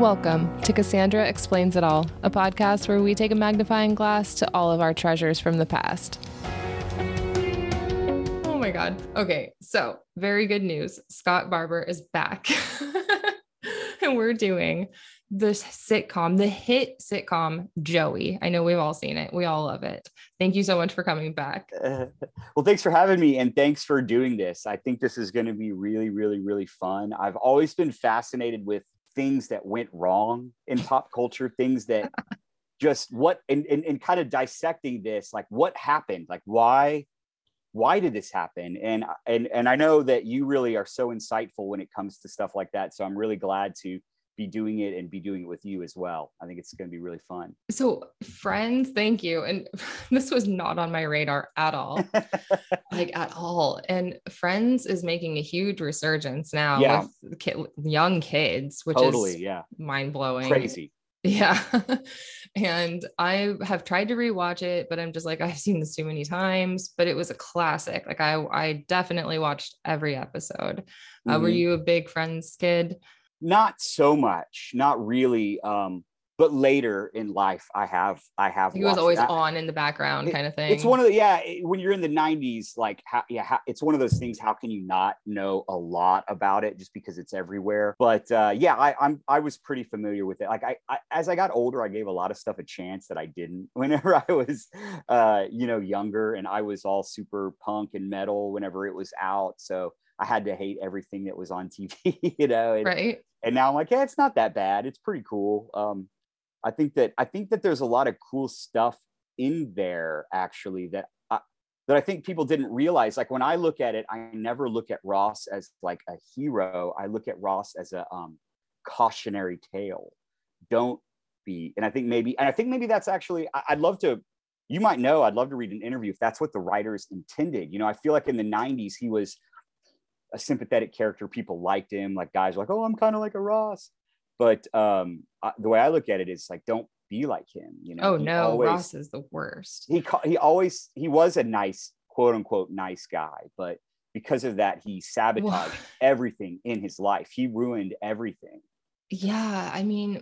Welcome to Cassandra Explains It All, a podcast where we take a magnifying glass to all of our treasures from the past. Oh my God. Okay, so very good news. Scott Barber is back. And we're doing this sitcom, the hit sitcom, Joey. I know we've all seen it. We all love it. Thank you so much for coming back. Well, thanks for having me, and thanks for doing this. I think this is going to be really, really, really fun. I've always been fascinated with things that went wrong in pop culture, things that just and kind of dissecting this, like what happened, like why did this happen? And I know that you really are so insightful when it comes to stuff like that. So I'm really glad to be doing it and be doing it with you as well. I think it's going to be really fun. So Friends, thank you. And this was not on my radar at all, like at all. And Friends is making a huge resurgence now with young kids, which is mind blowing. Crazy. Yeah. And I have tried to rewatch it, but I'm just like, I've seen this too many times, but it was a classic. Like I definitely watched every episode. Were you a big Friends kid? Not so much, not really. But later in life, I have. He was always on in the background, kind of thing. It's one of the when you're in the 90s, like it's one of those things. How can you not know a lot about it just because it's everywhere? But I was pretty familiar with it. Like I as I got older, I gave a lot of stuff a chance that I didn't whenever I was younger, and I was all super punk and metal whenever it was out. So I had to hate everything that was on TV, right. And now I'm like, yeah, it's not that bad. It's pretty cool. I think that there's a lot of cool stuff in there actually that I think people didn't realize. Like when I look at it, I never look at Ross as like a hero. I look at Ross as a cautionary tale. Don't be. And I think maybe that's actually, I'd love to read an interview if that's what the writers intended. I feel like in the 90s, he was a sympathetic character. People liked him. Like guys were like, oh, I'm kind of like a Ross. But the way I look at it is like, don't be like him. Oh no, Ross is the worst. He was a nice, quote unquote, nice guy, but because of that, he sabotaged everything in his life. He ruined everything. Yeah, I mean,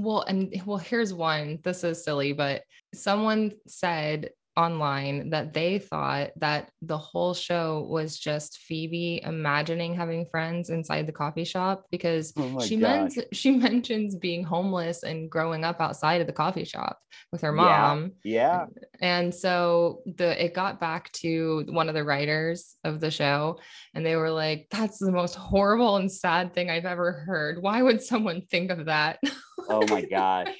here's one. This is silly, but someone said online that they thought that the whole show was just Phoebe imagining having friends inside the coffee shop because she mentions being homeless and growing up outside of the coffee shop with her mom. Yeah. And so it got back to one of the writers of the show, and they were like, that's the most horrible and sad thing I've ever heard. Why would someone think of that? Oh my gosh.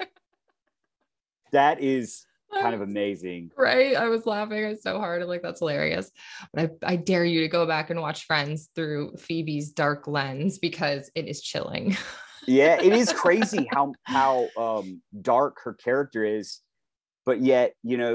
That is kind of amazing, right? I was laughing so hard. I'm like, that's hilarious. But I dare you to go back and watch Friends through Phoebe's dark lens because it is chilling. Yeah, it is crazy how dark her character is, but yet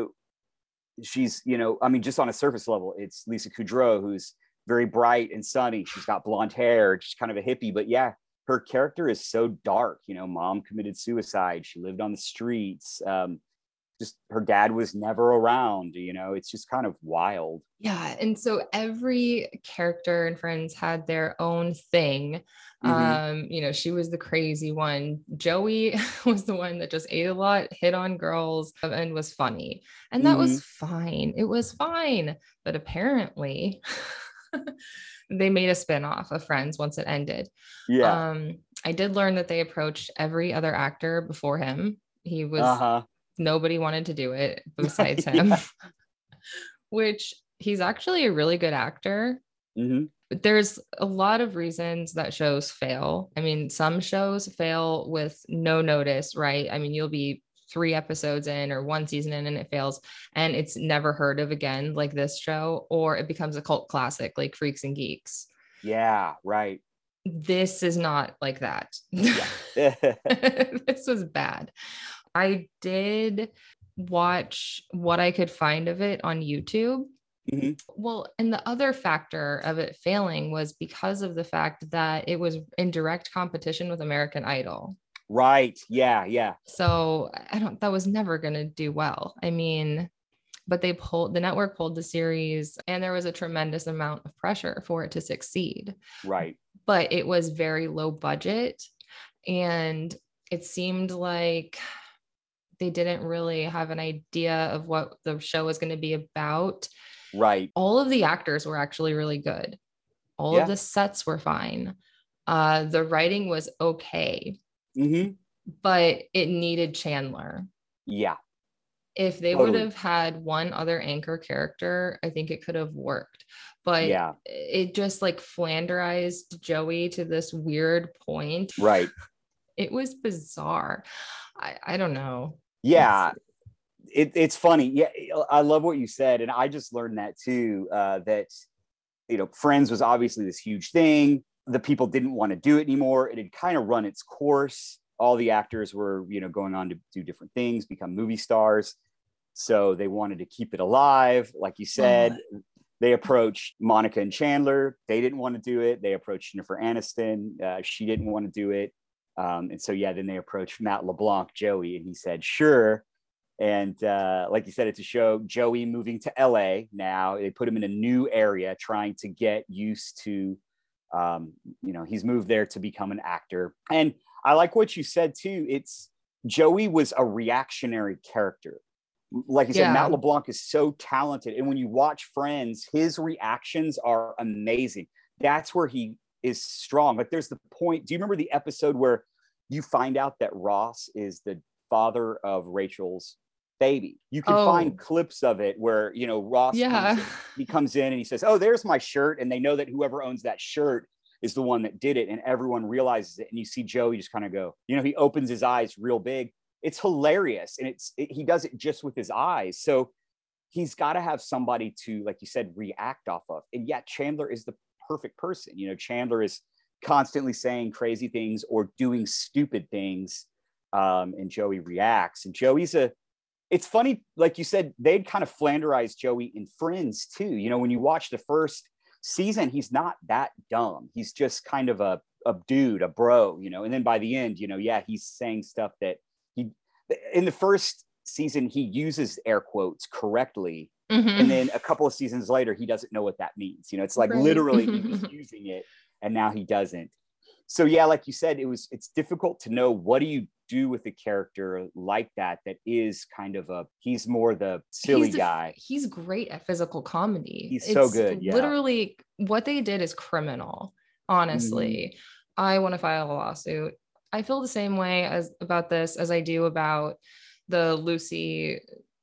she's just on a surface level, it's Lisa Kudrow, who's very bright and sunny. She's got blonde hair. She's kind of a hippie, but yeah, her character is so dark. Mom committed suicide. She lived on the streets. Just her dad was never around. It's just kind of wild. Yeah. And so every character in Friends had their own thing. She was the crazy one. Joey was the one that just ate a lot, hit on girls, and was funny. And that was fine. It was fine. But apparently they made a spinoff of Friends once it ended. Yeah. I did learn that they approached every other actor before him. He was nobody wanted to do it besides him, which he's actually a really good actor. But there's a lot of reasons that shows fail. I mean, some shows fail with no notice, right? I mean, you'll be 3 episodes in or 1 season in and it fails and it's never heard of again, like this show, or it becomes a cult classic like Freaks and Geeks. Yeah, right. This is not like that. Yeah. This was bad. I did watch what I could find of it on YouTube. Well, and the other factor of it failing was because of the fact that it was in direct competition with American Idol. Right. Yeah. So that was never going to do well. I mean, but the network pulled the series and there was a tremendous amount of pressure for it to succeed. Right. But it was very low budget and it seemed like they didn't really have an idea of what the show was going to be about. Right. All of the actors were actually really good. All of the sets were fine. The writing was okay, but it needed Chandler. Yeah. If they would have had one other anchor character, I think it could have worked. But it just like flanderized Joey to this weird point. Right. It was bizarre. I don't know. Yeah. It's funny. Yeah. I love what you said. And I just learned that too, that, you know, Friends was obviously this huge thing. The people didn't want to do it anymore. It had kind of run its course. All the actors were, you know, going on to do different things, become movie stars. So they wanted to keep it alive. Like you said, they approached Monica and Chandler. They didn't want to do it. They approached Jennifer Aniston. She didn't want to do it. And so, then they approached Matt LeBlanc, Joey, and he said, sure. And like you said, it's a show, Joey moving to LA now. They put him in a new area, trying to get used to, you know, he's moved there to become an actor. And I like what you said too. It's Joey was a reactionary character. Like you said, Matt LeBlanc is so talented. And when you watch Friends, his reactions are amazing. That's where he is strong. Like there's the point. Do you remember the episode where you find out that Ross is the father of Rachel's baby? You can find clips of it where, you know, Ross comes in and he says, oh, there's my shirt. And they know that whoever owns that shirt is the one that did it. And everyone realizes it. And you see Joey just kind of go, you know, he opens his eyes real big. It's hilarious. And he does it just with his eyes. So he's got to have somebody to, like you said, react off of. And yet Chandler is the perfect person. You know, Chandler is constantly saying crazy things or doing stupid things. And Joey reacts. And it's funny, like you said, they'd kind of flanderized Joey in Friends too. You know, when you watch the first season, he's not that dumb. He's just kind of a dude, a bro, you know. And then by the end, you know, he's saying stuff that in the first season, he uses air quotes correctly. And then a couple of seasons later, he doesn't know what that means. You know, it's like literally he was using it and now he doesn't. So like you said, it's difficult to know, what do you do with a character like that is kind of he's more the silly guy. He's great at physical comedy. He's so good. Literally what they did is criminal. Honestly, I want to file a lawsuit. I feel the same way about this as I do about the Lucy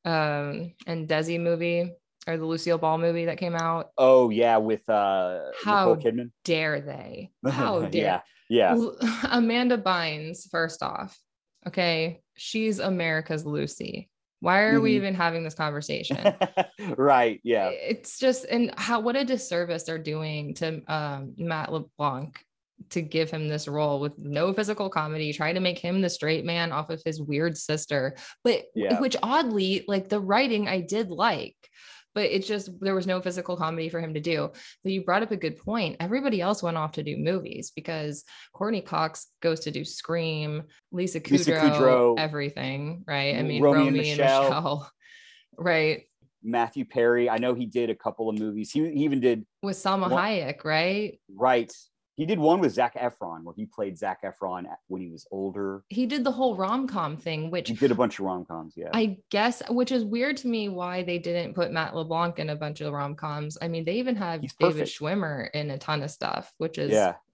and Desi movie, or the Lucille Ball movie that came out. Oh yeah, with Nicole Kidman. Dare they? How dare? Yeah. Amanda Bynes, first off, okay, she's America's Lucy. Why are we even having this conversation? Right. Yeah. It's just, and what a disservice they're doing to Matt LeBlanc to give him this role with no physical comedy, trying to make him the straight man off of his weird sister. But which oddly, like the writing I did like, but it's just, there was no physical comedy for him to do. But you brought up a good point. Everybody else went off to do movies, because Courtney Cox goes to do Scream, Lisa Kudrow, everything, right? I mean, Romy and Michelle, right? Matthew Perry. I know he did a couple of movies. He even did with Salma Hayek, right? Right. He did one with Zac Efron where he played Zac Efron when he was older. He did the whole rom-com thing, which he did a bunch of rom-coms. Yeah. I guess, which is weird to me why they didn't put Matt LeBlanc in a bunch of rom-coms. I mean, they even have David Schwimmer in a ton of stuff, which is,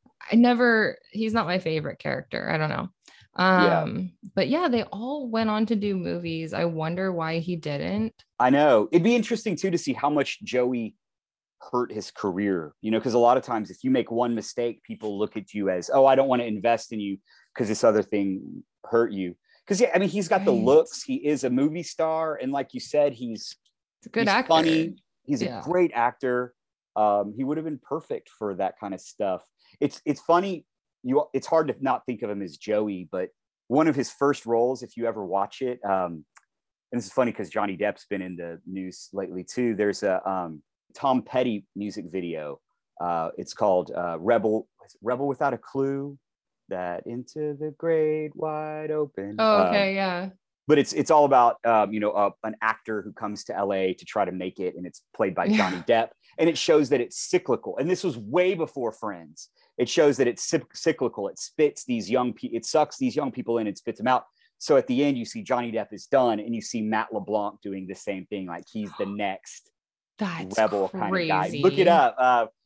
he's not my favorite character. I don't know. But they all went on to do movies. I wonder why he didn't. I know. It'd be interesting too to see how much Joey hurt his career, you know, because a lot of times if you make one mistake, people look at you as, oh, I don't want to invest in you because this other thing hurt you. Because I mean, he's got the looks, he is a movie star, and like you said, he's a good actor. Funny, he's a great actor. He would have been perfect for that kind of stuff. It's funny, it's hard to not think of him as Joey, but one of his first roles, if you ever watch it, and this is funny because Johnny Depp's been in the news lately too. There's a Tom Petty music video. It's called Rebel Without a Clue, that into the great wide open. Oh, okay. but it's all about an actor who comes to LA to try to make it, and it's played by Johnny Depp, and it shows that it's cyclical. And this was way before Friends. It shows that it's cyclical. It spits these young people, it sucks these young people in and spits them out. So at the end, you see Johnny Depp is done, and you see Matt LeBlanc doing the same thing, like he's the next rebel kind of guy. Look it up.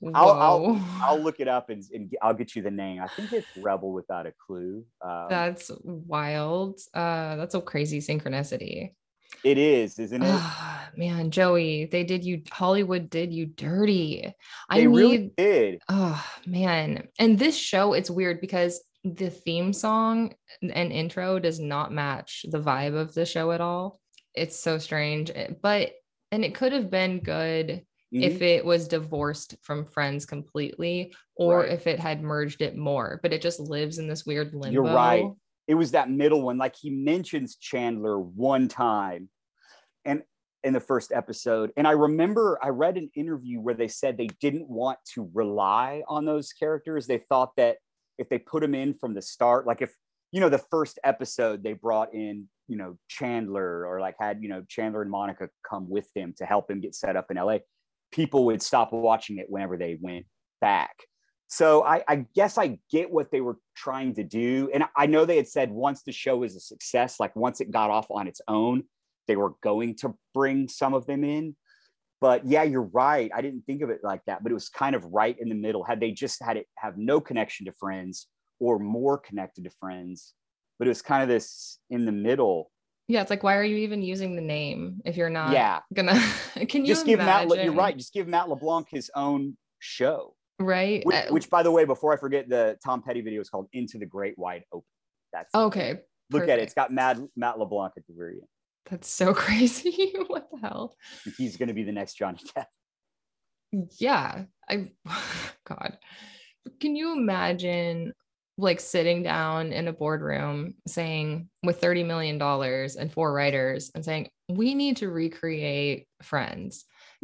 I'll look it up and I'll get you the name. I think it's Rebel Without a Clue. That's wild. That's a crazy synchronicity. It is, isn't it? Oh, man, Joey, Hollywood did you dirty. They really did. Oh man. And this show, it's weird because the theme song and intro does not match the vibe of the show at all. It's so strange, and it could have been good if it was divorced from Friends completely, or if it had merged it more, but it just lives in this weird limbo. You're right. It was that middle one. Like he mentions Chandler one time and in the first episode. And I remember I read an interview where they said they didn't want to rely on those characters. They thought that if they put them in from the start, like if, the first episode they brought in, Chandler, or like had, Chandler and Monica come with him to help him get set up in LA, people would stop watching it whenever they went back. So I guess I get what they were trying to do. And I know they had said once the show was a success, like once it got off on its own, they were going to bring some of them in. But yeah, you're right. I didn't think of it like that, but it was kind of right in the middle. Had they just had it have no connection to Friends or more connected to Friends, but it was kind of this in the middle. Yeah, it's like, why are you even using the name if you're not gonna? Can you just give Matt? You're right. Just give Matt LeBlanc his own show. Right. Which, by the way, before I forget, the Tom Petty video is called Into the Great Wide Open. That's okay. Look at it. It's got Matt LeBlanc at the very end. That's so crazy. What the hell? He's going to be the next Johnny Depp. Yeah. God. Can you imagine like sitting down in a boardroom saying with $30 million and 4 writers and saying, we need to recreate Friends,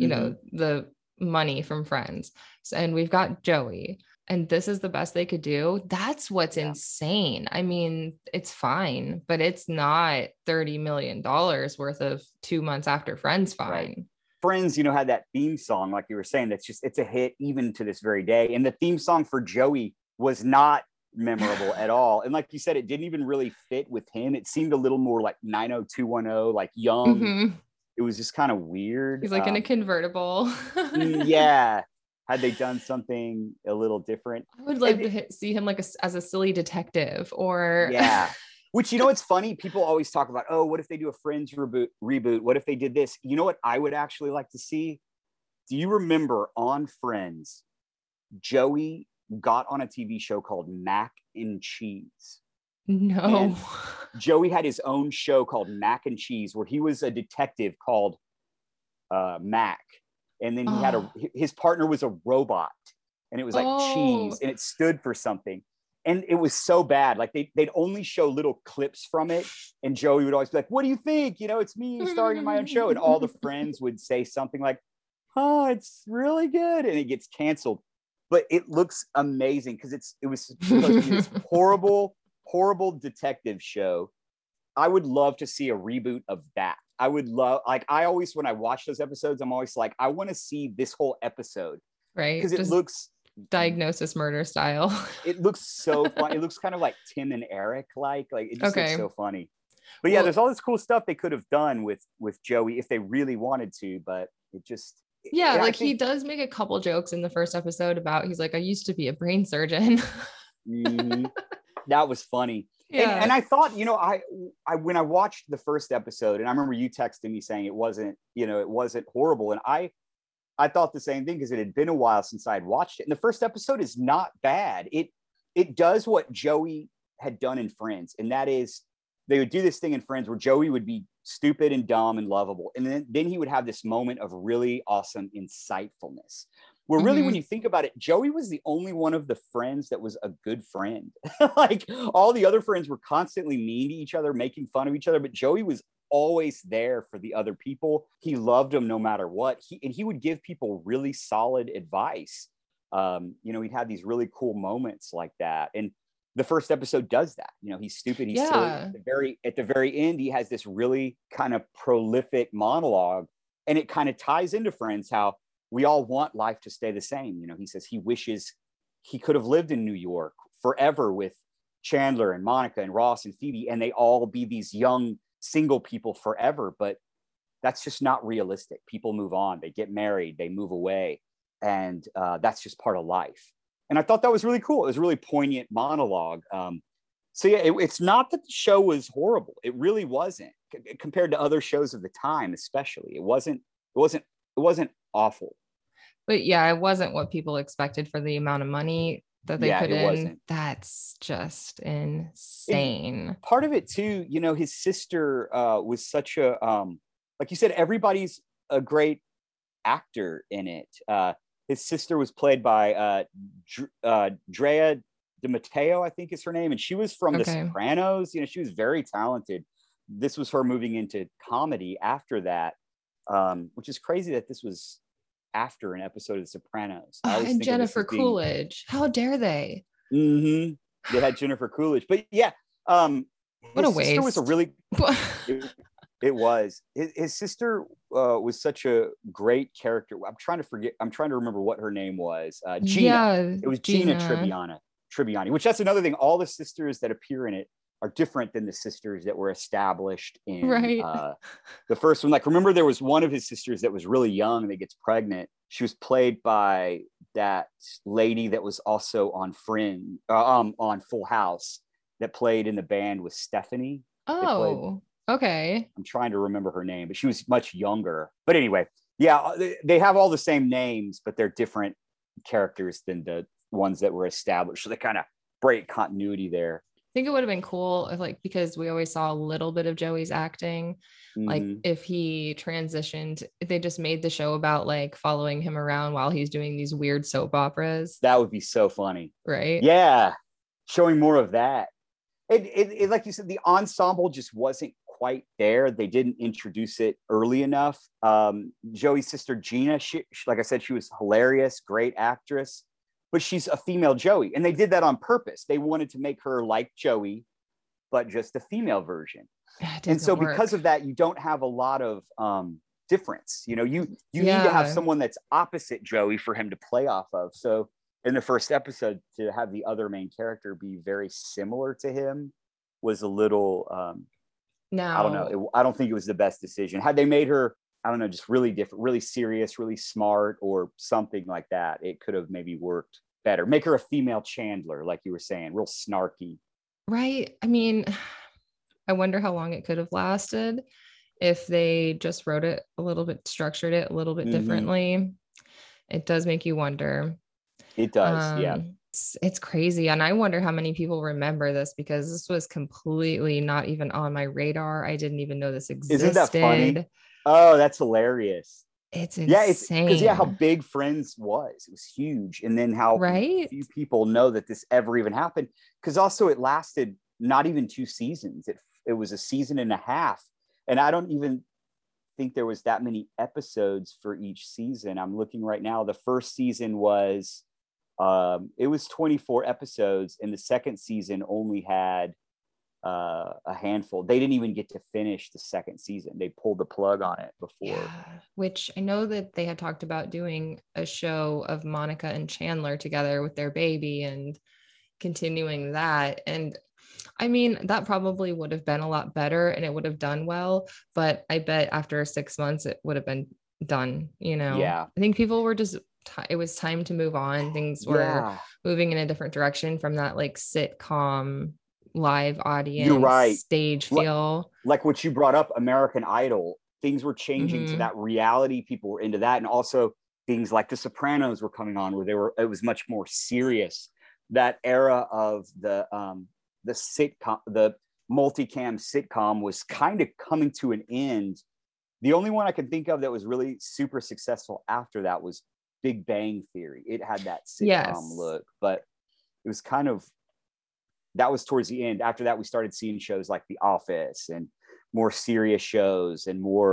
the money from Friends. And we've got Joey, and this is the best they could do. That's what's insane. I mean, it's fine, but it's not $30 million worth of 2 months after Friends. Fine. Right. Friends, had that theme song, like you were saying, it's a hit even to this very day. And the theme song for Joey was not memorable at all. And like you said, it didn't even really fit with him. It seemed a little more like 90210, like young. Mm-hmm. It was just kind of weird. He's like in a convertible. Yeah. Had they done something a little different? I would like to see him like as a silly detective or. Yeah. Which, it's funny. People always talk about, oh, what if they do a Friends reboot? What if they did this? You know what I would actually like to see? Do you remember on Friends, Joey got on a TV show called Mac and Cheese? No. And Joey had his own show called Mac and Cheese, where he was a detective called Mac. And then he had his partner was a robot, and it was like cheese, and it stood for something. And it was so bad. Like they'd only show little clips from it. And Joey would always be like, what do you think? it's me starring in my own show. And all the friends would say something like, oh, it's really good. And it gets canceled. But it looks amazing because it was supposed to be this horrible detective show. I would love to see a reboot of that. I would love, I always, when I watch those episodes, I'm always like, I want to see this whole episode. Right. Because it looks Diagnosis Murder style. It looks so fun. It looks kind of like Tim and Eric, like it just looks so funny. But yeah, there's all this cool stuff they could have done with Joey if they really wanted to, but it just. Yeah, like he does make a couple jokes in the first episode about, he's like, I used to be a brain surgeon. Mm-hmm. That was funny. Yeah. And I thought, I when I watched the first episode, and I remember you texting me saying it wasn't horrible. And I thought the same thing because it had been a while since I had watched it. And the first episode is not bad. It does what Joey had done in Friends. And that is, they would do this thing in Friends where Joey would be stupid and dumb and lovable. And then he would have this moment of really awesome insightfulness. Where really, when you think about it, Joey was the only one of the friends that was a good friend. Like all the other friends were constantly mean to each other, making fun of each other. But Joey was always there for the other people. He loved them no matter what. He would give people really solid advice. He'd have these really cool moments like that. And the first episode does that. You know, he's stupid, he's silly. At the very end, he has this really kind of prolific monologue, and it kind of ties into Friends, how we all want life to stay the same. You know, he says he wishes he could have lived in New York forever with Chandler and Monica and Ross and Phoebe, and they all be these young single people forever. But that's just not realistic. People move on, they get married, they move away, and that's just part of life. And I thought that was really cool. It was a really poignant monologue. So yeah, it's not that the show was horrible. It really wasn't, compared to other shows of the time, especially. It wasn't awful. But yeah, it wasn't what people expected for the amount of money that they put in. Wasn't. That's just insane. Part of it too, you know, his sister was such a like you said, everybody's a great actor in it. His sister was played by Drea De Matteo, I think is her name, and she was from The Sopranos. You know, she was very talented. This was her moving into comedy after that, which is crazy that this was after an episode of The Sopranos. And Jennifer Coolidge. How dare they? Mm-hmm. They had Jennifer Coolidge, but yeah, what a waste. Was a really. It was. His sister was such a great character. I'm trying to remember what her name was. Gina. Yeah, it was Gina Tribbiani, which that's another thing. All the sisters that appear in it are different than the sisters that were established in the first one. Like, remember, there was one of his sisters that was really young that gets pregnant. She was played by that lady that was also on on Full House, that played in the band with Stephanie. Oh, okay. I'm trying to remember her name, but she was much younger. But anyway, yeah, they have all the same names, but they're different characters than the ones that were established. So they kind of break continuity there. I think it would have been cool if, like, because we always saw a little bit of Joey's acting, like if he transitioned, if they just made the show about like following him around while he's doing these weird soap operas. That would be so funny. Right? Yeah. Showing more of that. It like you said, the ensemble just wasn't quite there. They didn't introduce it early enough. Joey's sister Gina, she, like I said, she was hilarious, great actress, but she's a female Joey, and they did that on purpose. They wanted to make her like Joey, but just a female version. And so because of that, you don't have a lot of difference. You know, you need to have someone that's opposite Joey for him to play off of. So in the first episode, to have the other main character be very similar to him was a little, I don't know. I don't think it was the best decision. Had they made her, I don't know, just really different, really serious, really smart, or something like that, it could have maybe worked better. Make her a female Chandler, like you were saying, real snarky. Right. I mean, I wonder how long it could have lasted if they just wrote it a little bit, structured it a little bit differently. It does make you wonder. It does, yeah. It's crazy. And I wonder how many people remember this, because this was completely not even on my radar. I didn't even know this existed. Isn't that funny? Oh, that's hilarious. It's insane. Because how big Friends was. It was huge. And then how few people know that this ever even happened. Because also it lasted not even 2 seasons. It was a season and a half. And I don't even think there was that many episodes for each season. I'm looking right now. The first season was it was 24 episodes, and the second season only had a handful. They didn't even get to finish the second season. They pulled the plug on it before. Which I know that they had talked about doing a show of Monica and Chandler together with their baby and continuing that. And I mean, that probably would have been a lot better and it would have done well, but I bet after 6 months it would have been done, you know? Yeah. I think people were just, it was time to move on. Things were moving in a different direction from that like sitcom live audience stage feel. Like what you brought up, American Idol, things were changing to that reality. People were into that. And also things like The Sopranos were coming on where it was much more serious. That era of the sitcom, the multicam sitcom was kind of coming to an end. The only one I can think of that was really super successful after that was Big Bang Theory. It had that sitcom look, but it was kind of, that was towards the end. After that, we started seeing shows like The Office and more serious shows and more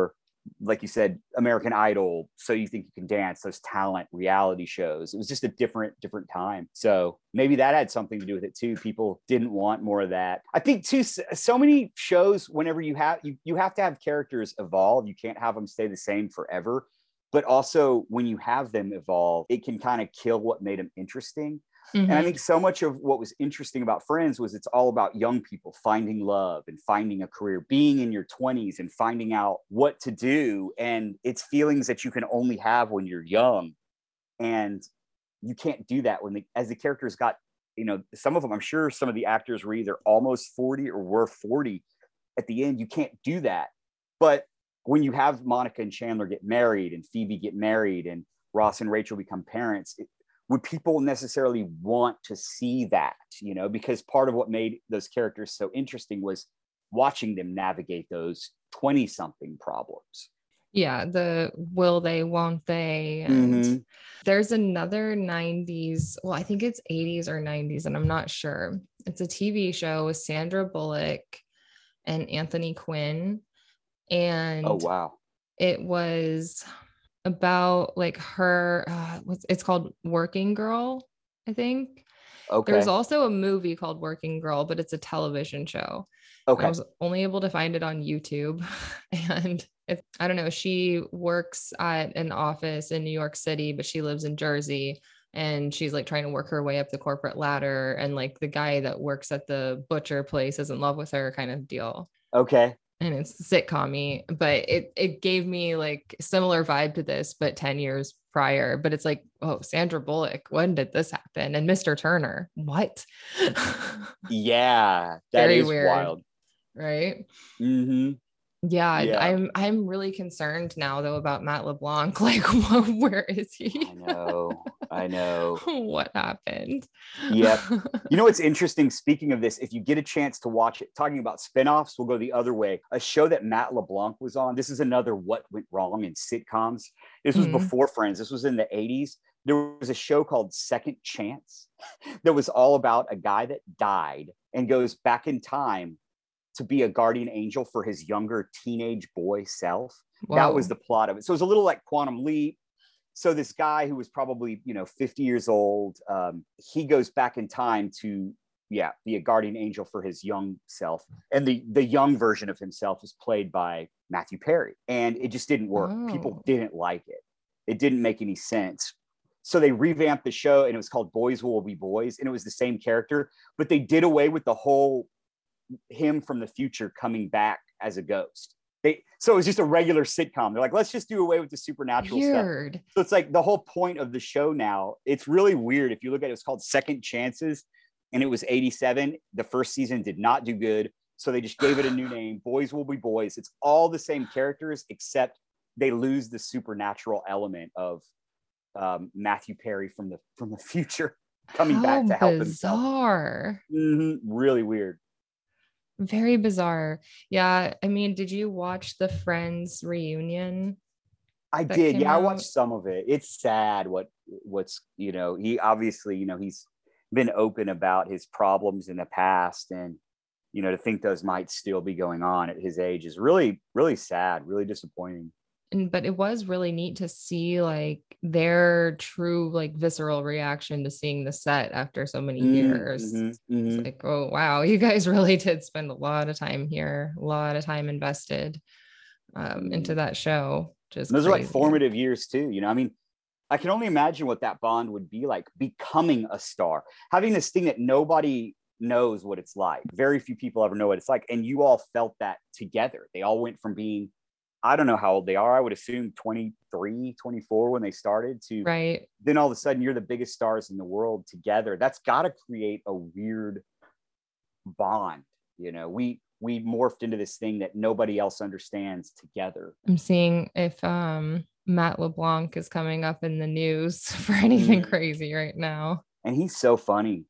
like you said, American Idol, So You Think You Can Dance, those talent reality shows. It was just a different time. So maybe that had something to do with it too. People didn't want more of that. I think too, so many shows, whenever you have to have characters evolve. You can't have them stay the same forever. But also when you have them evolve, it can kind of kill what made them interesting. Mm-hmm. And I think so much of what was interesting about Friends was it's all about young people finding love and finding a career, being in your 20s and finding out what to do. And it's feelings that you can only have when you're young. And you can't do that as the characters got, some of them, I'm sure some of the actors were either almost 40 or were 40 at the end. You can't do that. But when you have Monica and Chandler get married and Phoebe get married and Ross and Rachel become parents, would people necessarily want to see that, because part of what made those characters so interesting was watching them navigate those 20-something problems. Yeah, the will they, won't they? And there's another 90s, well, I think it's 80s or 90s, and I'm not sure. It's a TV show with Sandra Bullock and Anthony Quinn. And oh, wow. It was about like her it's called Working Girl, I think. Okay. There's also a movie called Working Girl, but it's a television show. Okay. I was only able to find it on YouTube. And I don't know, she works at an office in New York City, but she lives in Jersey, and she's like trying to work her way up the corporate ladder, and like the guy that works at the butcher place is in love with her, kind of deal. Okay. And it's sitcom-y, but it gave me like similar vibe to this, but 10 years prior. But it's like, oh, Sandra Bullock, when did this happen? And Mr. Turner, what? Yeah, that is weird, wild, right? Mm-hmm. Yeah, I'm really concerned now though about Matt LeBlanc. Like, where is he? I know. What happened? Yeah. You know what's interesting? Speaking of this, if you get a chance to watch it, talking about spinoffs, we'll go the other way. A show that Matt LeBlanc was on. This is another what went wrong in sitcoms. This was before Friends. This was in the 80s. There was a show called Second Chance that was all about a guy that died and goes back in time to be a guardian angel for his younger teenage boy self. Whoa. That was the plot of it. So it was a little like Quantum Leap. So this guy who was probably, 50 years old, he goes back in time to, be a guardian angel for his young self. And the young version of himself is played by Matthew Perry. And it just didn't work. Oh. People didn't like it. It didn't make any sense. So they revamped the show, and it was called Boys Will Be Boys. And it was the same character, but they did away with the whole him from the future coming back as a ghost. So it was just a regular sitcom. They're like, let's just do away with the supernatural stuff. So it's like the whole point of the show now. It's really weird. If you look at it, it's called Second Chances, and it was 87. The first season did not do good. So they just gave it a new name, Boys Will Be Boys. It's all the same characters, except they lose the supernatural element of Matthew Perry from the future coming back to help himself. Bizarre. Really weird. Very bizarre. Yeah. I mean, did you watch the Friends reunion? I did. Yeah, I watched some of it. It's sad what's, he obviously, he's been open about his problems in the past, and, to think those might still be going on at his age is really, really sad, really disappointing. But it was really neat to see like their true like visceral reaction to seeing the set after so many years. It's like, oh wow, you guys really did spend a lot of time here, a lot of time invested into that show. Just those are like formative years too. I mean, I can only imagine what that bond would be like, becoming a star, having this thing that nobody knows what it's like. Very few people ever know what it's like, and you all felt that together. They all went from being, I don't know how old they are. I would assume 23, 24 when they started, to right. Then all of a sudden you're the biggest stars in the world together. That's got to create a weird bond. We morphed into this thing that nobody else understands together. I'm seeing if Matt LeBlanc is coming up in the news for anything crazy right now. And he's so funny,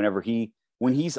when he's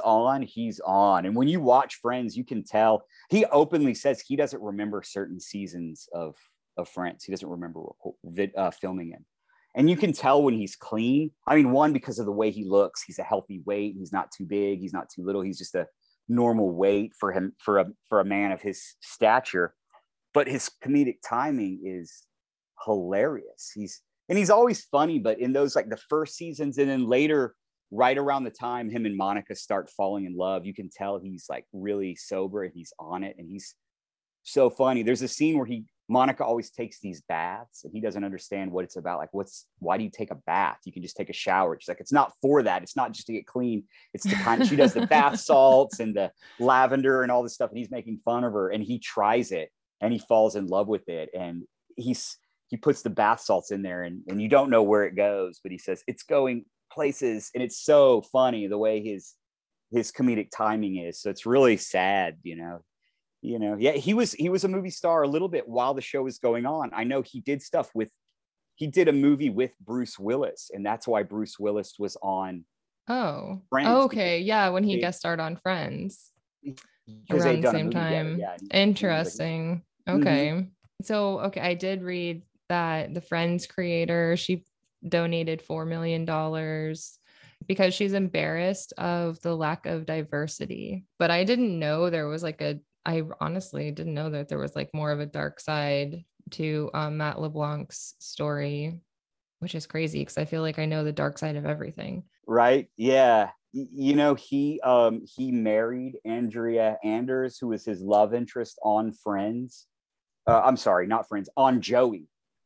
on. And when you watch Friends, you can tell he openly says he doesn't remember certain seasons of Friends. He doesn't remember filming in. And you can tell when he's clean. I mean, one, because of the way he looks, he's a healthy weight. He's not too big. He's not too little. He's just a normal weight for him, for a man of his stature. but his comedic timing is hilarious. He's always funny, but in those like the first seasons and then later, right around the time him and Monica start falling in love, you can tell he's like really sober and he's on it, and he's so funny. There's a scene where Monica always takes these baths and he doesn't understand what it's about. Like, why do you take a bath? You can just take a shower. She's like, it's not for that. It's not just to get clean. It's to kind of, she does the bath salts and the lavender and all this stuff. And he's making fun of her, and he tries it and he falls in love with it. And he puts the bath salts in there, and you don't know where it goes, but he says it's going places. And it's so funny the way his comedic timing is. So it's really sad, yeah, he was a movie star a little bit while the show was going on. I know he did a movie with Bruce Willis, and that's why Bruce Willis was on Friends. Okay, yeah, when he guest starred on Friends around the same time. Yeah. Interesting. Okay. Mm-hmm. So, I did read that the Friends creator, she donated $4 million because she's embarrassed of the lack of diversity. But I didn't know there was I honestly didn't know that there was like more of a dark side to Matt LeBlanc's story, which is crazy because I feel like I know the dark side of everything. Right. Yeah. He married Andrea Anders, who was his love interest on Friends. I'm sorry, not Friends, on Joey.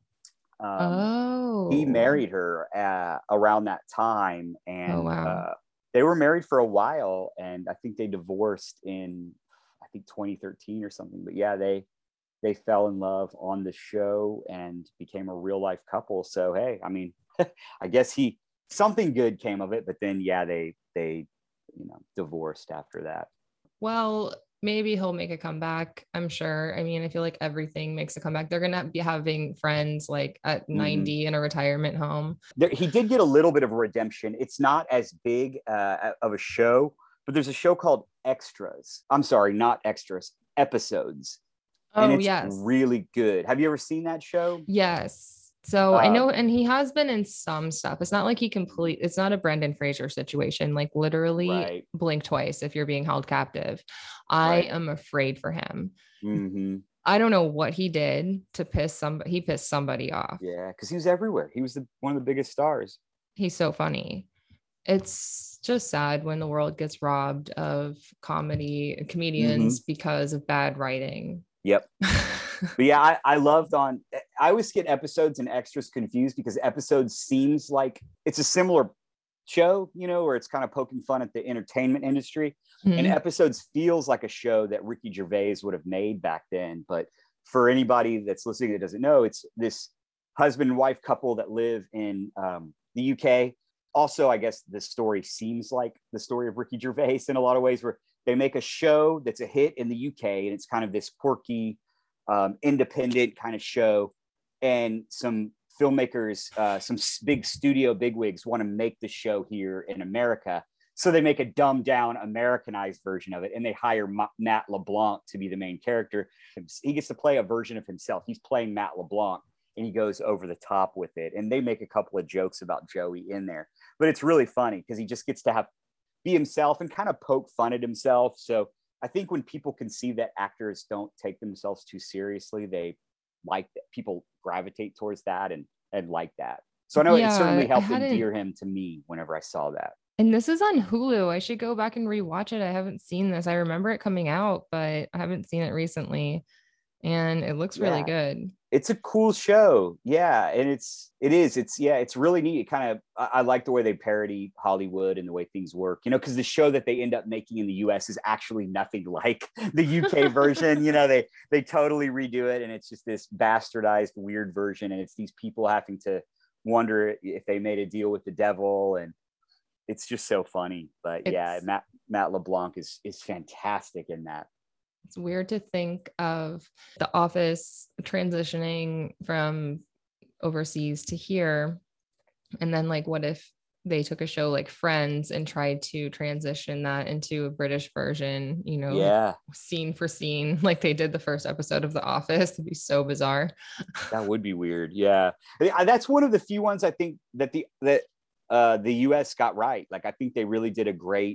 He married her around that time, and wow. They were married for a while, and I think they divorced in 2013 or something. But yeah, they fell in love on the show and became a real life couple. So hey, I mean, I guess something good came of it, but then yeah, they divorced after that. Well, maybe he'll make a comeback, I'm sure. I mean, I feel like everything makes a comeback. They're gonna be having Friends like at 90 in a retirement home. He did get a little bit of a redemption. It's not as big of a show, but there's a show called Extras. I'm sorry, not Extras, Episodes. And it's really good. Have you ever seen that show? Yes. So I know, and he has been in some stuff. It's not like it's not a Brendan Fraser situation, like literally blink twice if you're being held captive. I am afraid for him. Mm-hmm. I don't know what he did to piss somebody. He pissed somebody off. Yeah, because he was everywhere. He was one of the biggest stars. He's so funny. It's just sad when the world gets robbed of comedians because of bad writing. Yep. But yeah, I always get Episodes and Extras confused because Episodes seems like it's a similar show, where it's kind of poking fun at the entertainment industry. Mm-hmm. And Episodes feels like a show that Ricky Gervais would have made back then. But for anybody that's listening that doesn't know, it's this husband and wife couple that live in the UK. Also, I guess the story seems like the story of Ricky Gervais in a lot of ways, where they make a show that's a hit in the UK, and it's kind of this quirky, independent kind of show. And some filmmakers, some big studio bigwigs want to make the show here in America. So they make a dumbed down Americanized version of it, and they hire Matt LeBlanc to be the main character. He gets to play a version of himself. He's playing Matt LeBlanc, and he goes over the top with it. And they make a couple of jokes about Joey in there, but it's really funny because he just gets to be himself and kind of poke fun at himself. So I think when people can see that actors don't take themselves too seriously, they like that. People gravitate towards that and like that. So I know it certainly helped endear him to me whenever I saw that. And this is on Hulu. I should go back and rewatch it. I haven't seen this. I remember it coming out, but I haven't seen it recently. And it looks really good. It's a cool show. Yeah. And it's really neat. I like the way they parody Hollywood and the way things work, because the show that they end up making in the US is actually nothing like the UK version. They totally redo it, and it's just this bastardized, weird version. And it's these people having to wonder if they made a deal with the devil, and it's just so funny. But Matt LeBlanc is fantastic in that. It's weird to think of The Office transitioning from overseas to here. And then what if they took a show like Friends and tried to transition that into a British version, scene for scene, like they did the first episode of The Office? It'd be so bizarre. That would be weird. Yeah. That's one of the few ones I think that the US got right. I think they really did a great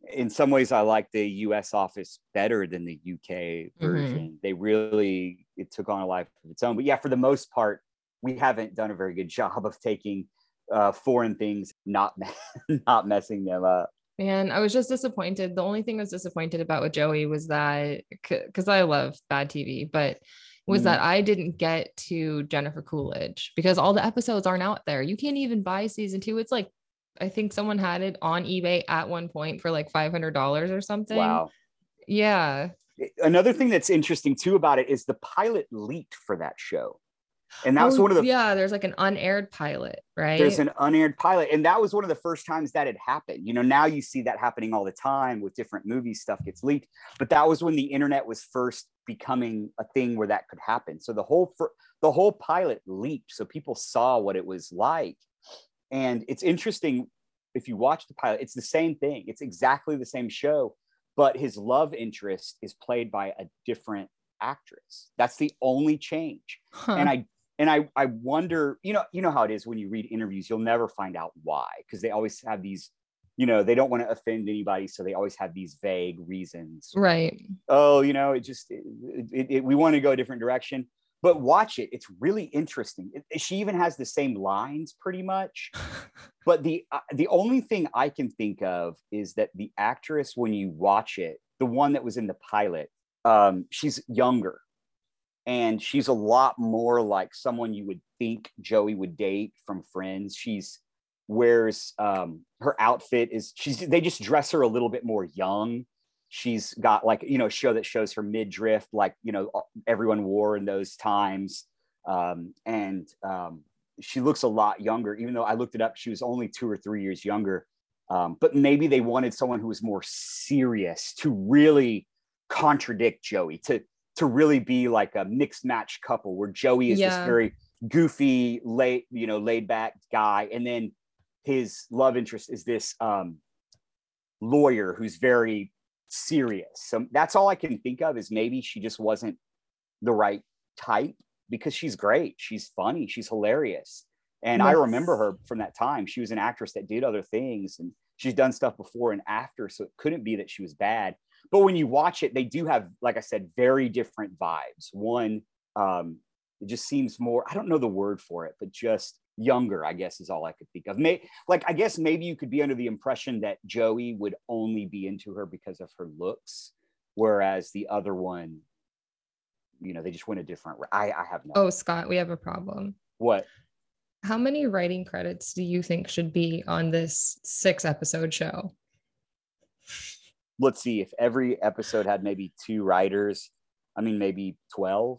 in some ways I like the US Office better than the UK version. It took on a life of its own. But yeah, for the most part, we haven't done a very good job of taking foreign things, not messing them up. Man, I was just disappointed. The only thing I was disappointed about with Joey was that, because I love bad TV, but was that I didn't get to Jennifer Coolidge, because all the episodes aren't out there. You can't even buy season 2. It's like, I think someone had it on eBay at one point for like $500 or something. Wow. Yeah. Another thing that's interesting too about it is the pilot leaked for that show. And that was one of the, there's like an unaired pilot, right? There's an unaired pilot. And that was one of the first times that had happened. You know, now you see that happening all the time with different movies, stuff gets leaked. But that was when the internet was first becoming a thing where that could happen. So the whole pilot leaked. So people saw what it was like. And it's interesting, if you watch the pilot, it's the same thing. It's exactly the same show, but his love interest is played by a different actress. That's the only change. And I wonder, you know how it is when you read interviews, you'll never find out why, because they always have these, you know, they don't want to offend anybody, so they always have these vague reasons. Right. Oh, you know, we want to go a different direction. But watch it. It's really interesting. She even has the same lines pretty much. But the only thing I can think of is that the actress, when you watch it, the one that was in the pilot, she's younger. And she's a lot more like someone you would think Joey would date from Friends. She's wears her outfit they just dress her a little bit more young. She's got like, you know, a show that shows her midriff, like, you know, everyone wore in those times. She looks a lot younger, even though I looked it up, she was only 2 or 3 years younger. But maybe they wanted someone who was more serious to really contradict Joey, to really be like a mixed match couple where Joey is this very goofy, laid back guy. And then his love interest is this lawyer who's very serious. So that's all I can think of, is maybe she just wasn't the right type, because she's great. She's funny. She's hilarious. And I remember her from that time. She was an actress that did other things, and she's done stuff before and after. So it couldn't be that she was bad. But when you watch it, they do have, like I said, very different vibes. One, it just seems more, I don't know the word for it, but just younger, I guess, is all I could think of. I guess maybe you could be under the impression that Joey would only be into her because of her looks, whereas the other one, you know, they just went a different. I have no. Oh, Scott, we have a problem. What? How many writing credits do you think should be on this 6-episode show? Let's see, if every episode had maybe 2 writers, I mean, maybe 12.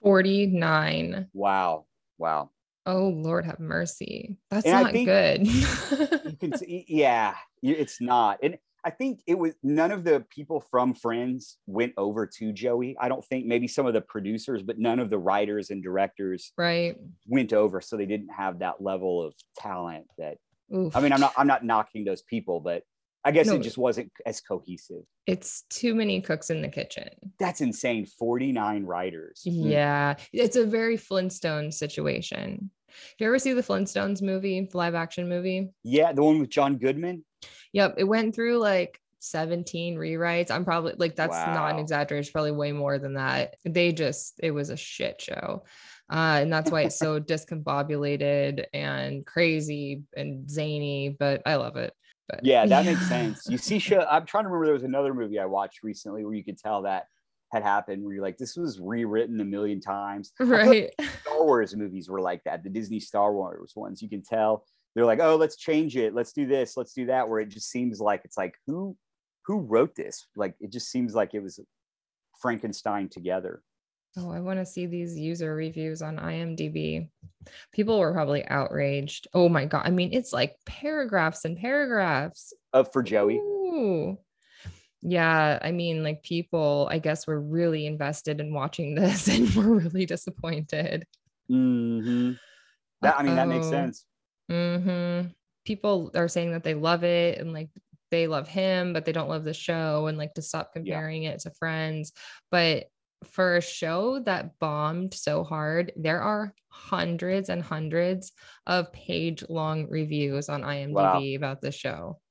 49. Wow. Oh, Lord have mercy. That's not good. You can see, yeah, it's not. And I think it was none of the people from Friends went over to Joey. I don't think, maybe some of the producers, but none of the writers and directors went over. So they didn't have that level of talent that, I mean, I'm not knocking those people, but I guess it just wasn't as cohesive. It's too many cooks in the kitchen. That's insane. 49 writers. Yeah. It's a very Flintstone situation. You ever see the Flintstones movie, the live action movie? Yeah. The one with John Goodman. Yep. It went through like 17 rewrites. I'm probably like, that's not an exaggeration. Probably way more than that. It was a shit show. And that's why it's so discombobulated and crazy and zany, but I love it. But, yeah, that makes sense. You see, I'm trying to remember, there was another movie I watched recently where you could tell that had happened, where you're like, this was rewritten a million times. Right. Like Star Wars movies were like that. The Disney Star Wars ones, you can tell they're like, oh, let's change it. Let's do this. Let's do that. Where it just seems like, it's like, who wrote this? Like, it just seems like it was Frankenstein together. Oh, I want to see these user reviews on IMDb. People were probably outraged. Oh my God. I mean, it's like paragraphs and paragraphs. For Joey. Ooh. Yeah. I mean, like, people, I guess, were really invested in watching this and were really disappointed. Mm-hmm. That makes sense. Mm-hmm. People are saying that they love it and like they love him, but they don't love the show, and like to stop comparing it to Friends. But for a show that bombed so hard, there are hundreds and hundreds of page-long reviews on IMDb about the show.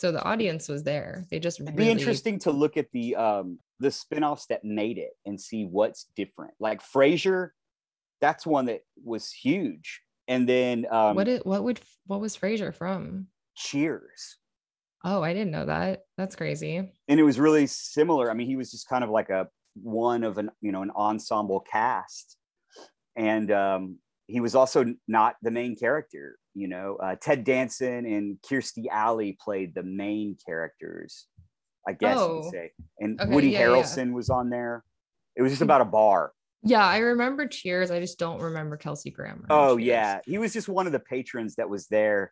So the audience was there. They just It'd be interesting to look at the spinoffs that made it and see what's different. Like Frasier, that's one that was huge. And then what was Frasier from? Cheers. Oh, I didn't know that. That's crazy. And it was really similar. I mean, he was just kind of like one of an ensemble cast. And he was also not the main character. Ted Danson and Kirstie Alley played the main characters, I guess you could say. And okay, Woody Harrelson was on there. It was just about a bar. Yeah, I remember Cheers. I just don't remember Kelsey Grammer. Oh, yeah. He was just one of the patrons that was there.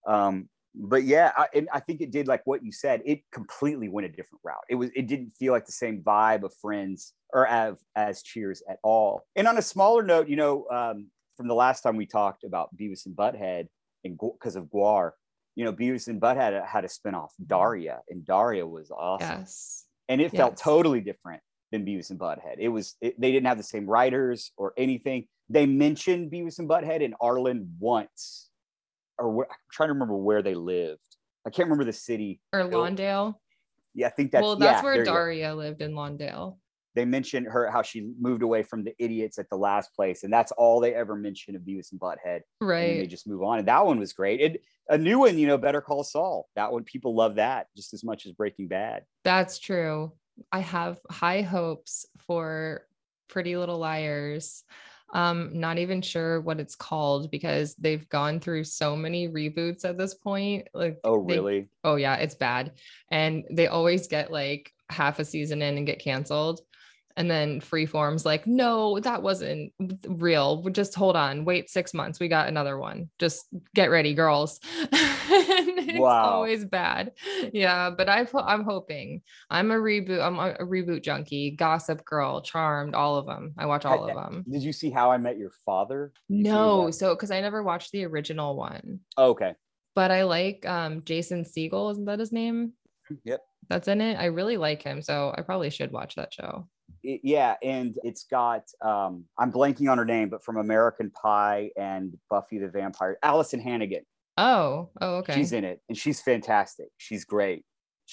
But yeah, I think it did like what you said. It completely went a different route. It didn't feel like the same vibe of Friends or as Cheers at all. And on a smaller note, from the last time we talked about Beavis and Butthead and because of GWAR, Beavis and Butthead had a spinoff, Daria, and Daria was awesome. Yes. And it felt totally different than Beavis and Butthead. They didn't have the same writers or anything. They mentioned Beavis and Butthead and Arlen once. I'm trying to remember where they lived. I can't remember the city. Or Lawndale. Yeah, I think that's where Daria lived, in Lawndale. They mentioned how she moved away from the idiots at the last place, and that's all they ever mention of Beavis and Butthead. Right. And they just move on. And that one was great. A new one, Better Call Saul. That one, people love that just as much as Breaking Bad. That's true. I have high hopes for Pretty Little Liars. Not even sure what it's called because they've gone through so many reboots at this point. Like, oh, really? Oh yeah, it's bad. And they always get like half a season in and get canceled. And then Freeform's like, no, that wasn't real. Just hold on, wait 6 months. We got another one. Just get ready, girls. It's always bad. Yeah, but I'm hoping. I'm a reboot junkie. Gossip Girl, Charmed, all of them. I watch all of them. Did you see How I Met Your Father? No, so because I never watched the original one. Oh, okay. But I like Jason Segel. Isn't that his name? Yep. That's in it. I really like him, so I probably should watch that show. Yeah, and it's got I'm blanking on her name, but from American Pie and Buffy the Vampire, Allison Hannigan. Oh, okay. She's in it, and she's fantastic. She's great.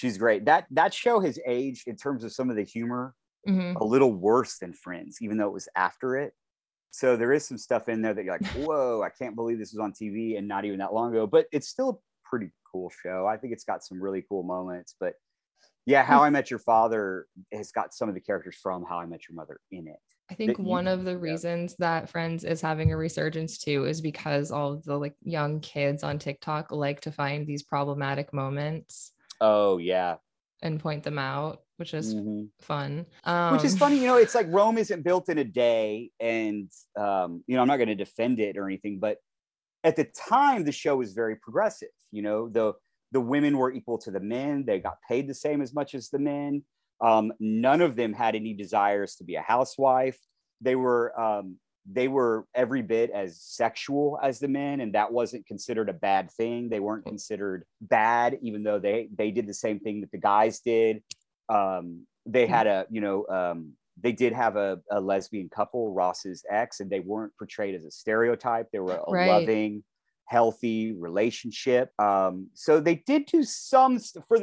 That show has aged in terms of some of the humor a little worse than Friends, even though it was after it. So there is some stuff in there that you're like, whoa, I can't believe this was on TV and not even that long ago. But it's still a pretty cool show. I think it's got some really cool moments, but yeah, How I Met Your Father has got some of the characters from How I Met Your Mother in it. I think one of the reasons that Friends is having a resurgence too is because all of the like young kids on TikTok like to find these problematic moments. Oh yeah. And point them out, which is fun. Which is funny, it's like Rome isn't built in a day, and I'm not going to defend it or anything, but at the time the show was very progressive. The women were equal to the men. They got paid the same as much as the men. None of them had any desires to be a housewife. They were every bit as sexual as the men, and that wasn't considered a bad thing. They weren't considered bad, even though they did the same thing that the guys did. They had they did have a lesbian couple, Ross's ex, and they weren't portrayed as a stereotype. They were a loving, healthy relationship. So they did do some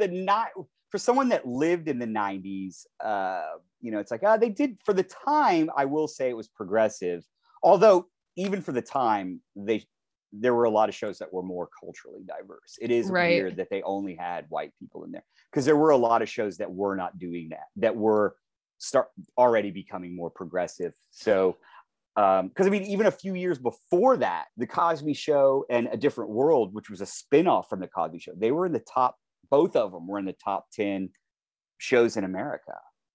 for someone that lived in the 90s. It's like they did for the time. I will say it was progressive, although even for the time there were a lot of shows that were more culturally diverse. It is weird that they only had white people in there, because there were a lot of shows that were not doing that were already becoming more progressive. So because even a few years before that, The Cosby Show and A Different World, which was a spinoff from The Cosby Show, they were in the top. Both of them were in the top 10 shows in America.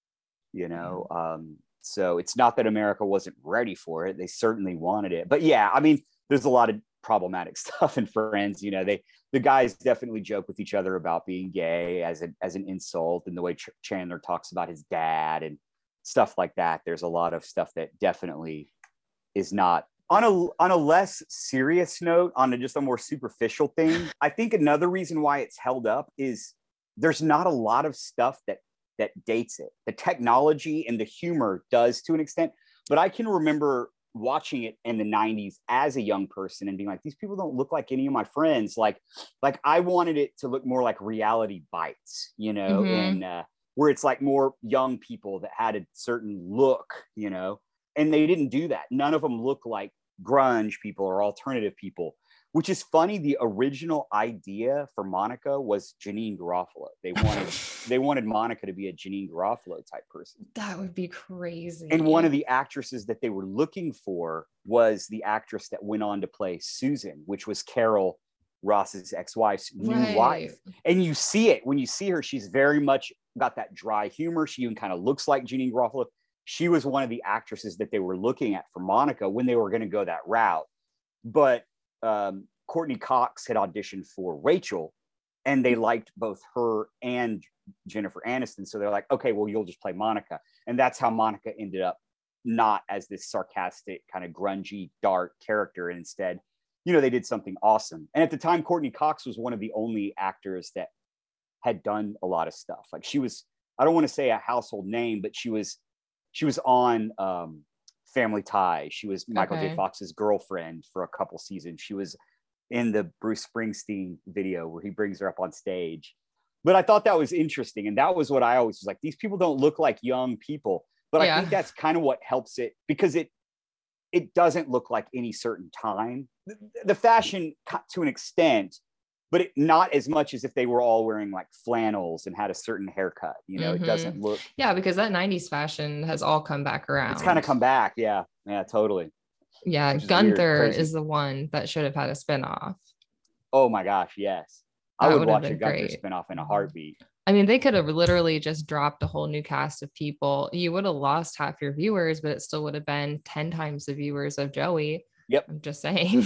So it's not that America wasn't ready for it; they certainly wanted it. But yeah, there's a lot of problematic stuff in Friends. The guys definitely joke with each other about being gay as an insult, and the way Chandler talks about his dad and stuff like that. There's a lot of stuff that definitely is not on a less serious note, on just a more superficial thing. I think another reason why it's held up is there's not a lot of stuff that dates it. The technology and the humor does to an extent, but I can remember watching it in the 90s as a young person and being like, these people don't look like any of my friends. Like I wanted it to look more like Reality Bites, you know, and where it's like more young people that had a certain look, you know, and they didn't do that. None of them look like grunge people or alternative people, which is funny. The original idea for Monica was Janeane Garofalo. They wanted Monica to be a Janeane Garofalo type person. That would be crazy. And one of the actresses that they were looking for was the actress that went on to play Susan, which was Carol Ross's ex-wife's new wife. And you see it when you see her. She's very much got that dry humor. She even kind of looks like Janeane Garofalo. She was one of the actresses that they were looking at for Monica when they were going to go that route. But Courtney Cox had auditioned for Rachel, and they liked both her and Jennifer Aniston. So they're like, okay, well, you'll just play Monica. And that's how Monica ended up not as this sarcastic, kind of grungy, dark character. And instead, you know, they did something awesome. And at the time, Courtney Cox was one of the only actors that had done a lot of stuff. Like she was, I don't want to say a household name, but she was on Family Ties. She was Michael J. Fox's girlfriend for a couple seasons. She was in the Bruce Springsteen video where he brings her up on stage. But I thought that was interesting. And that was what I always was like, these people don't look like young people. But I think that's kind of what helps it, because it doesn't look like any certain time. The fashion to an extent, but not as much as if they were all wearing like flannels and had a certain haircut. You know, it doesn't look. Yeah, because that 90s fashion has all come back around. It's kind of come back. Yeah, totally. Yeah, Gunther is the one that should have had a spinoff. Oh my gosh, yes. I would watch a Gunther spinoff in a heartbeat. I mean, they could have literally just dropped a whole new cast of people. You would have lost half your viewers, but it still would have been 10 times the viewers of Joey. Yep. I'm just saying.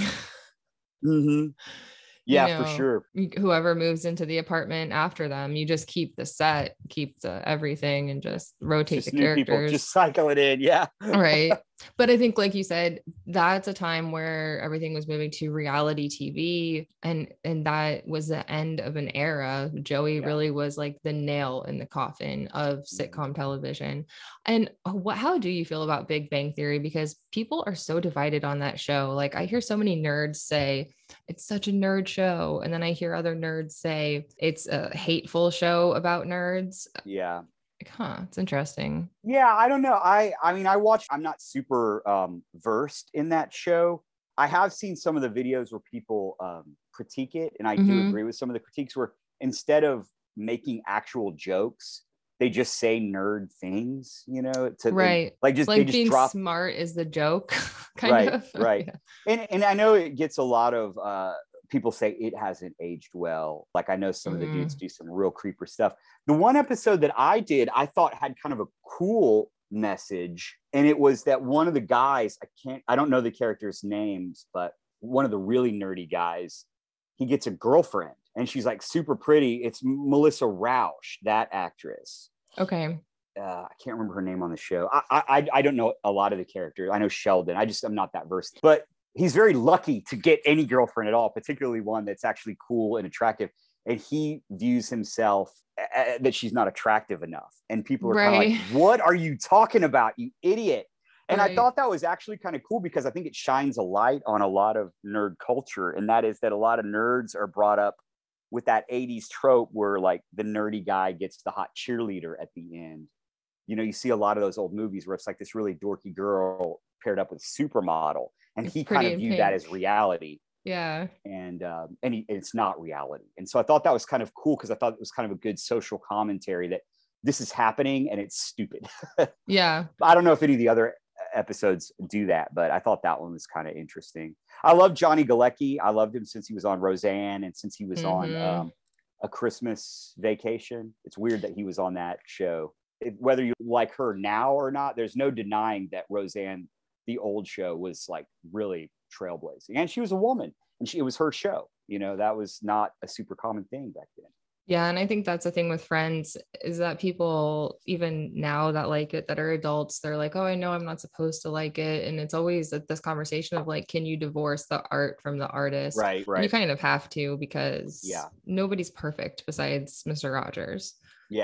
Yeah, you know, for sure. Whoever moves into the apartment after them, you just keep the set, keep the everything, and just rotate the characters. People, just cycle it in. Yeah. Right. But I think, like you said, that's a time where everything was moving to reality TV, and that was the end of an era. Joey really was like the nail in the coffin of sitcom television. And how do you feel about Big Bang Theory? Because people are so divided on that show. Like, I hear so many nerds say it's such a nerd show, and then I hear other nerds say it's a hateful show about nerds. Yeah. It's interesting. Yeah, I don't know. I mean, I'm not super versed in that show. I have seen some of the videos where people critique it, and I do agree with some of the critiques where instead of making actual jokes, they just say nerd things, you know, right. Like they just being drop smart is the joke. kind of. Right. Yeah. And I know it gets a lot of people say it hasn't aged well. Like I know some of the dudes do some real creeper stuff. The one episode that I did, I thought had kind of a cool message. And it was that one of the guys, I don't know the characters' names, but one of the really nerdy guys, he gets a girlfriend and she's like super pretty. It's Melissa Rauch, that actress. Okay. I can't remember her name on the show. I don't know a lot of the characters. I know Sheldon. I'm not that versed, but he's very lucky to get any girlfriend at all, particularly one that's actually cool and attractive. And he views himself that she's not attractive enough. And people are kind of like, what are you talking about, you idiot? And I thought that was actually kind of cool because I think it shines a light on a lot of nerd culture. And that is that a lot of nerds are brought up with that 80s trope where like the nerdy guy gets the hot cheerleader at the end. You know, you see a lot of those old movies where it's like this really dorky girl paired up with a supermodel. And he kind of viewed that as reality. Yeah. And it's not reality. And so I thought that was kind of cool because I thought it was kind of a good social commentary that this is happening and it's stupid. Yeah. I don't know if any of the other episodes do that, but I thought that one was kind of interesting. I love Johnny Galecki. I loved him since he was on Roseanne and since he was on A Christmas Vacation. It's weird that he was on that show. Whether you like her now or not, there's no denying that Roseanne, the old show, was like really trailblazing, and she was a woman, and it was her show. You know, that was not a super common thing back then. Yeah, and I think that's the thing with Friends is that people, even now that like it, that are adults, they're like, oh, I know I'm not supposed to like it, and it's always this conversation of like, can you divorce the art from the artist? Right. And you kind of have to, because nobody's perfect besides Mr. Rogers. Yeah.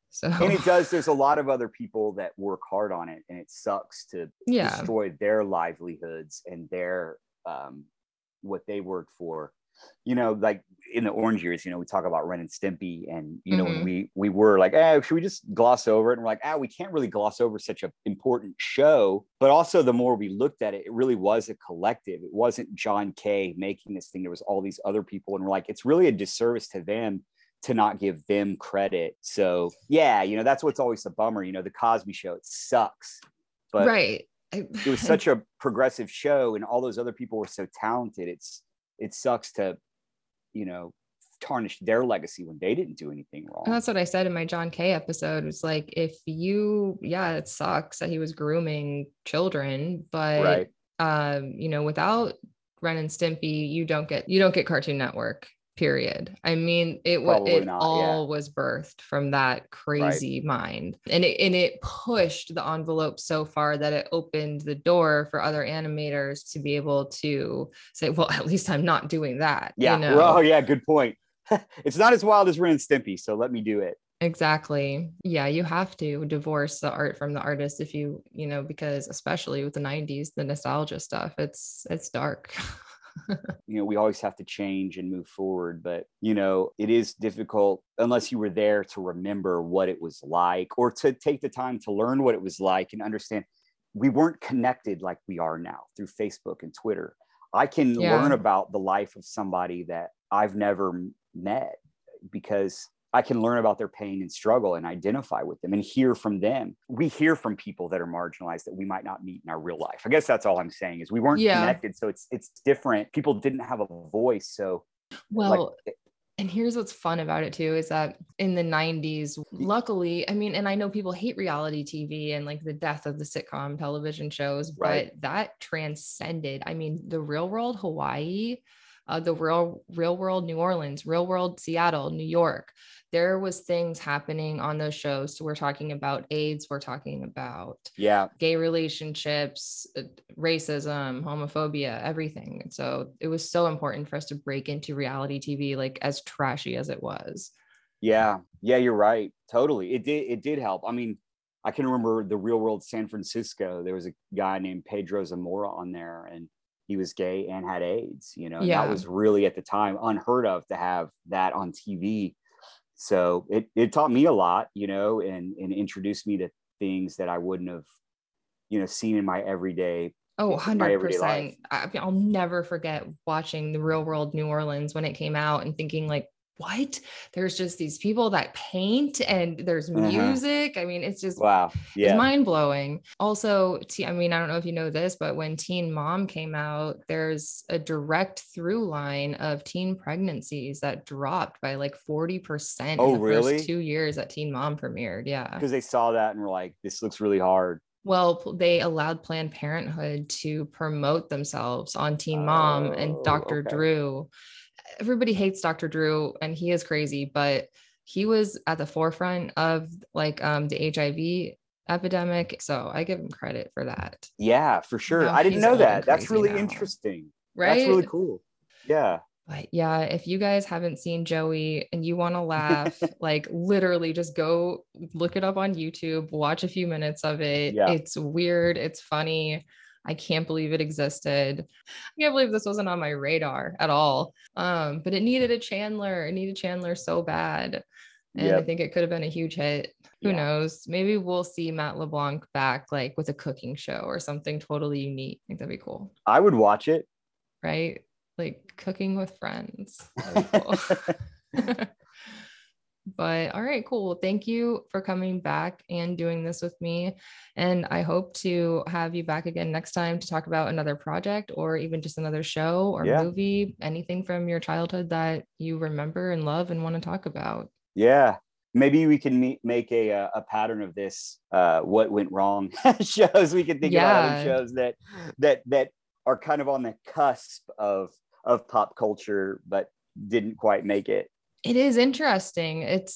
So, and it does, there's a lot of other people that work hard on it, and it sucks to destroy their livelihoods and their what they worked for. You know, like in the Orange Years, you know, we talk about Ren and Stimpy, and you know, when we were like, should we just gloss over it? And we're like, we can't really gloss over such an important show. But also, the more we looked at it, it really was a collective. It wasn't John Kay making this thing. There was all these other people, and we're like, it's really a disservice to them to not give them credit. So yeah, you know, that's what's always a bummer. You know, the Cosby Show, it sucks, but right. It was such a progressive show, and all those other people were so talented. It sucks to, you know, tarnish their legacy when they didn't do anything wrong. And that's what I said in my John Kay episode. It's like, if you, it sucks that he was grooming children, but you know, without Ren and Stimpy, you don't get Cartoon Network. Period. I mean, it was birthed from that crazy mind, and it pushed the envelope so far that it opened the door for other animators to be able to say, well, at least I'm not doing that. Yeah. You know? Well, yeah, good point. It's not as wild as Ren and Stimpy, so let me do it. Exactly. Yeah, you have to divorce the art from the artist if you know, because especially with the 90s, the nostalgia stuff, it's dark. You know, we always have to change and move forward, but you know, it is difficult unless you were there to remember what it was like, or to take the time to learn what it was like and understand. We weren't connected like we are now through Facebook and Twitter. I can learn about the life of somebody that I've never met because I can learn about their pain and struggle and identify with them and hear from them. We hear from people that are marginalized that we might not meet in our real life. I guess that's all I'm saying is we weren't connected. So it's different. People didn't have a voice. So, and here's what's fun about it too, is that in the 90s, luckily, I mean, and I know people hate reality TV and like the death of the sitcom television shows, but that transcended, I mean, the Real World Hawaii, the real world New Orleans, Real World Seattle, New York. There was things happening on those shows. So we're talking about AIDS, we're talking about gay relationships, racism, homophobia, everything. And so it was so important for us to break into reality TV, like as trashy as it was. Yeah, you're right. Totally. It did help. I mean, I can remember the Real World San Francisco. There was a guy named Pedro Zamora on there, and he was gay and had AIDS, you know, and that was really at the time unheard of to have that on TV. So it taught me a lot, you know, and introduced me to things that I wouldn't have, you know, seen in my everyday. Oh, 100%. I'll never forget watching the Real World New Orleans when it came out and thinking like, what? There's just these people that paint and there's music. I mean, it's just it's mind blowing. Also, I mean, I don't know if you know this, but when Teen Mom came out, there's a direct through line of teen pregnancies that dropped by like 40% in the first 2 years that Teen Mom premiered. Yeah. Because they saw that and were like, this looks really hard. Well, they allowed Planned Parenthood to promote themselves on Teen Mom and Dr. Drew. Everybody hates Dr. Drew and he is crazy, but he was at the forefront of like the HIV epidemic. So I give him credit for that. Yeah, for sure. I didn't know that. That's really interesting. Right? That's really cool. Yeah. But yeah, if you guys haven't seen Joey and you want to laugh, like literally just go look it up on YouTube, watch a few minutes of it. Yeah. It's weird. It's funny. I can't believe it existed. I can't believe this wasn't on my radar at all. But it needed a Chandler. It needed Chandler so bad. And I think it could have been a huge hit. Who knows? Maybe we'll see Matt LeBlanc back like with a cooking show or something totally unique. I think that'd be cool. I would watch it. Right? Like cooking with friends. That'd be cool. But all right, cool. Thank you for coming back and doing this with me. And I hope to have you back again next time to talk about another project or even just another show or movie, anything from your childhood that you remember and love and want to talk about. Yeah. Maybe we can make a pattern of this, what went wrong shows. We can think about other shows that are kind of on the cusp of pop culture, but didn't quite make it. It is interesting. It's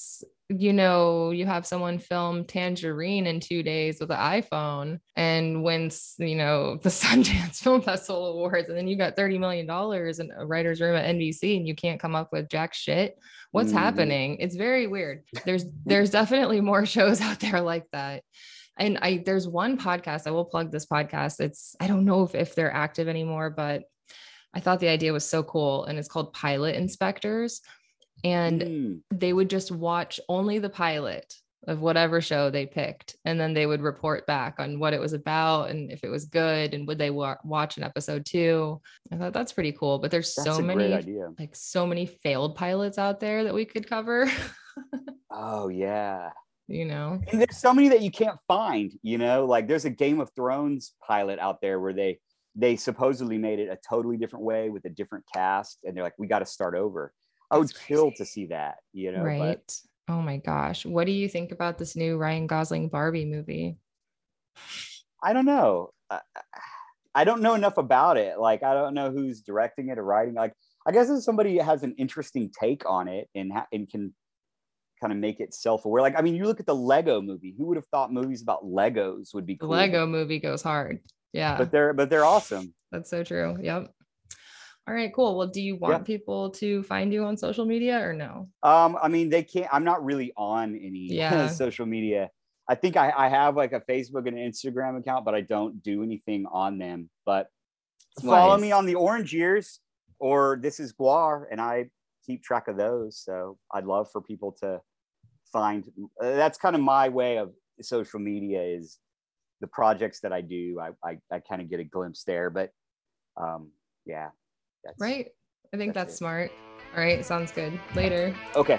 you have someone film Tangerine in 2 days with an iPhone and wins, the Sundance Film Festival Awards, and then you got $30 million in a writer's room at NBC and you can't come up with jack shit. What's happening? It's very weird. There's definitely more shows out there like that. And there's one podcast, I will plug this podcast. I don't know if they're active anymore, but I thought the idea was so cool. And it's called Pilot Inspectors. And they would just watch only the pilot of whatever show they picked. And then they would report back on what it was about and if it was good and would they watch an episode 2. I thought that's pretty cool. But there's so many failed pilots out there that we could cover. Oh, yeah. And there's so many that you can't find, like there's a Game of Thrones pilot out there where they supposedly made it a totally different way with a different cast. And they're like, we got to start over. I would kill to see that, Right. But... Oh my gosh. What do you think about this new Ryan Gosling Barbie movie? I don't know. I don't know enough about it. Like, I don't know who's directing it or writing. Like, I guess if somebody has an interesting take on it and can kind of make it self-aware. Like, I mean, you look at the Lego movie. Who would have thought movies about Legos would be cool? The Lego movie goes hard. Yeah. But they're awesome. That's so true. Yep. All right, cool. Well, do you want people to find you on social media or no? I mean, they can't. I'm not really on any social media. I think I have like a Facebook and an Instagram account, but I don't do anything on them. But follow me on the Orange Years or This Is Guar, and I keep track of those. So I'd love for people to find. That's kind of my way of social media, is the projects that I do. I kind of get a glimpse there, but yeah. Right. I think that's smart. All right. Sounds good. Later. Okay.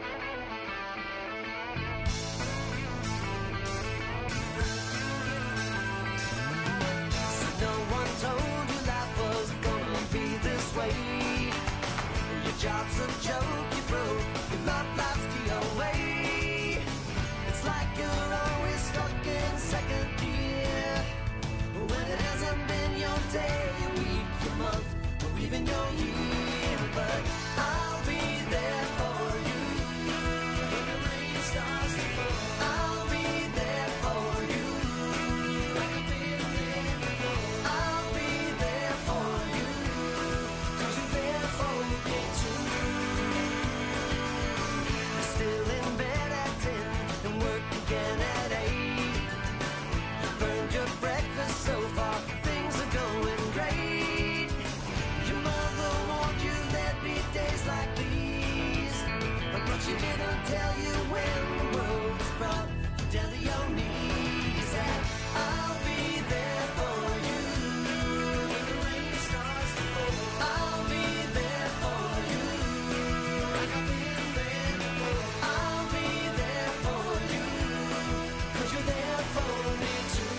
No one told you life was gonna be this way. Your job's a joke, you broke. Your love life's the away. It's like you're always stuck in second gear when it hasn't been your day, your week, your month, or even your year. But I'll be there for you when the rain starts to fall. I'll be there for you like I've been there before. I'll be there for you 'cause you're there for me too. You're still in bed at 10 and work again at 8. You burned your breakfast so far, things are going great. Your mother warned you there'd be days like these, but she didn't tell you when the world was brought you down to your knees. And I'll be there for you when the rain starts to fall. I'll be there for you like I've been there before. I'll be there for you 'cause you're there for me too.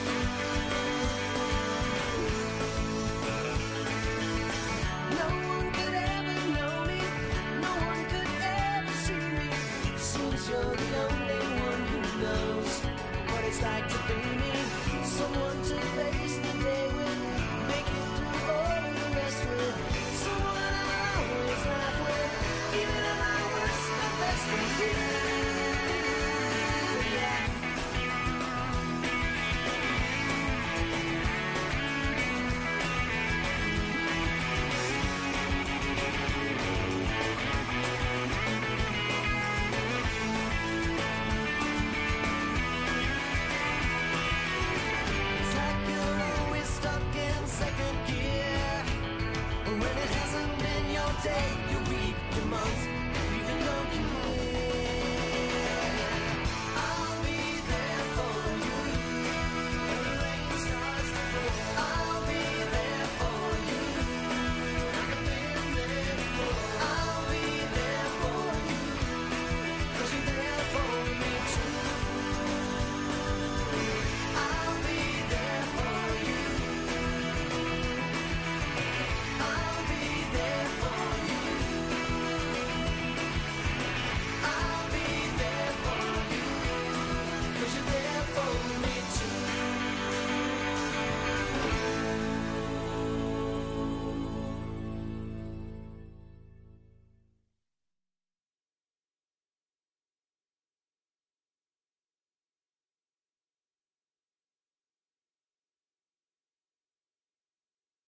No one could ever know me, no one could ever see me. Seems you're the only one who knows what it's like to be me. Someone to face the day with, make it through all the rest with. Someone I always laugh with, even at my worst, my best with you.